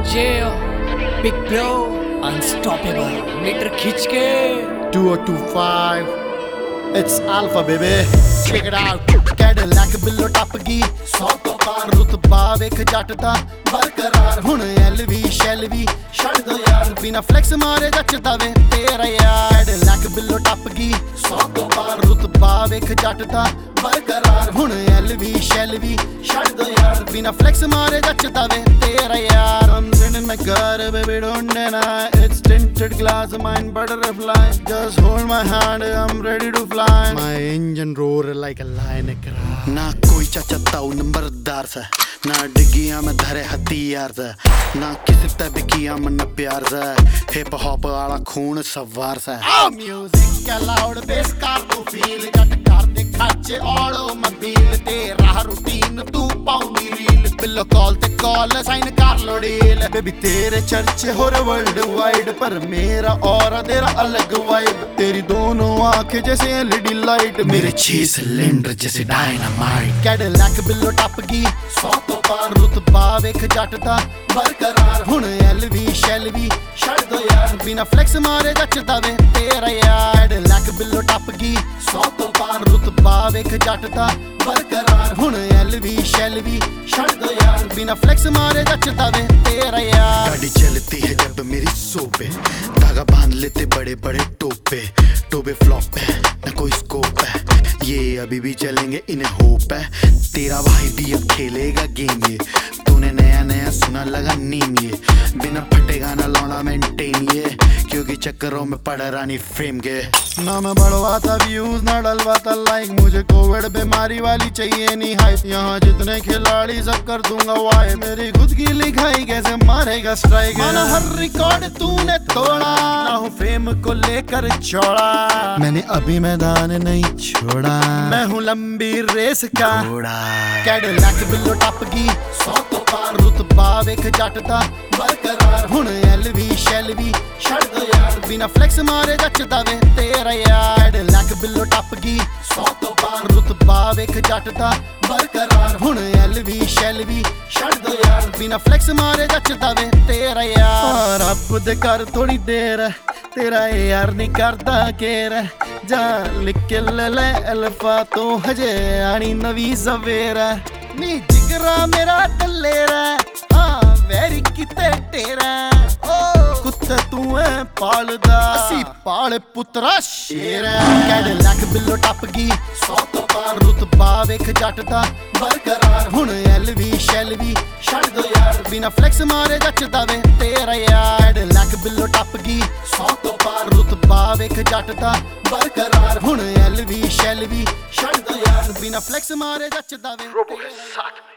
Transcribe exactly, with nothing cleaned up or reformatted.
Jail, big bro, unstoppable. Meter खींच के two oh two five, it's Alpha baby. Check it out. Cadillac बिल्लो टप गई सौ तो पार रुतबा वेख जट दा बरकरार हुण एल वी शैल वी छड़ दो यार बिना फ्लैक्स मारे जचदा वे तेरा यार Cadillac बिल्लो टप गई सौ तो पार रुतबा वेख जट दा बरकरार हुण एल वी शैल वी छड़ दो यार बिना फ्लैक्स मारे जचदा वे तेरा यार I'm in my car baby don't deny it's tinted glass mine butterfly just hold my hand I'm ready to fly my engine roar like a lion ना कोई चाचा ताऊ नंबरदार सा ना डिगिया में धरे हथियार सा ना किसी तब किया मन प्यार सा हिप हॉप वाला खून सवार सा म्यूजिक का लाउड बेस कार तू फील जट कर दे खर्चे ऑडो मोबाइल तेरा रूटीन तू पाउंडी रील बिल्लो कॉल ते कॉल साइन कर लो डील बेबी तेरे चर्चे हो रहे वर्ल्ड वाइड पर मेरा और तेरा अलग वाइब तेरी दोनों आंखें जैसे एलईडी लाइट मेरे छह सिलेंडर जैसे डायनामाइट Cadillac बिल्लो टप गई सौ तो पार रुतबा वेख जट दा बरकरार हुण एल वी शैल वी छड़ दो यार बिना फ्लैक्स मारे जचदा वे तेरा यार Cadillac बिल्लो टप गई सौ तो पार रुतबा वेख जट दा बरकरार हुण एल वी शैल वी छड़ दो यार बिना फ्लैक्स मारे जचदा वे तेरा यार गाड़ी चलती है जब मेरी सोपे धागा बांध लेते बड़े बड़े टोपे टोबे फ्लॉप है न कोई स्कोप है ये अभी भी चलेंगे इन्हें होप है तेरा भाई भी अब खेलेगा गेम ये तूने नया नया सुना लगा नीम ये बिना फटे गाना लौड़ा मेंटेन ये क्योंकि चक्करों में पड़ रानी फेम के ना मैं बढ़वाता व्यूज ना डलवाता लाइक मुझे कोविड बीमारी वाली चाहिए नहीं हाइप यहाँ जितने खिलाड़ी सब कर दूंगा वाई मेरी खुद की लिखाई कैसे मारेगा स्ट्राइक माना हर रिकॉर्ड तूने तोड़ा ना हूँ फेम को लेकर छोड़ा मैंने अभी मैदान नहीं छोड़ा मैं हूँ लंबी रेस का घोड़ा Cadillac बिल्लो टप गई सौ तो पार रुतबा वेख जट दा बरकरार हुण एल वी शैल वी छड़ दो यार बिना फ्लैक्स मारे जचदा वे तेरा यार Cadillac बिल्लो टप गई सौ तो पार रुतबा वेख जट दा बरकरार हुण एल वी शैल वी छड़ दो यार बिना फ्लैक्स मारे जचदा वे तेरा यार रब दे कर थोड़ी देर तेरा यार नहीं करदा केर जा लिख के ले ले अल्फा तो हजे आनी नवी सवेरा नी जिगरा मेरा टलेरा हाँ वैरी किते तेरा ओ कुत्ते तू है पालदा असी पाले पुत्रा शेर Cadillac बिल्लो टप गई सौ तो पार रुतबा वेख जट दा बरकरार हुण एल वी शैल वी छड़ दो यार बिना फ्लैक्स मारे जचदा वे तेरा यार Cadillac बिल्लो टप गई सौ तो पार रुतबा वेख जट दा बरकरार हुण एल वी शैल वी छड़ दो यार बिना फ्लैक्स मारे जचदा वे